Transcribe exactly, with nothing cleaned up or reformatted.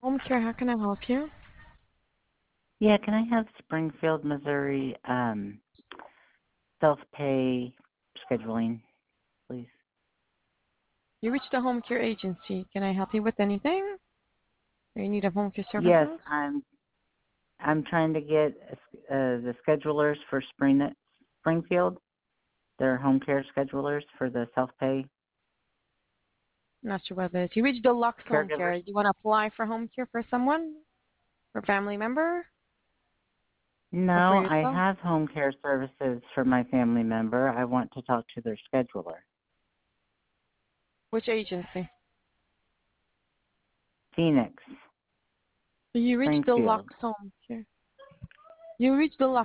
Home care, how can I help you? Yeah, can I have Springfield, Missouri um, self-pay scheduling, please? You reached the home care agency. Can I help you with anything? Or you need a home care Yes, services? I'm I'm trying to get uh, the schedulers for Spring Springfield. Their home care schedulers for the self-pay Not sure what it is. You reached Deluxe Home caregivers. Care. You want to apply for home care for someone? For a family member? Or for No, I yourself? have home care services for my family member. I want to talk to their scheduler. Which agency? Phoenix, You reached Springfield. Deluxe Home Care. You reached Deluxe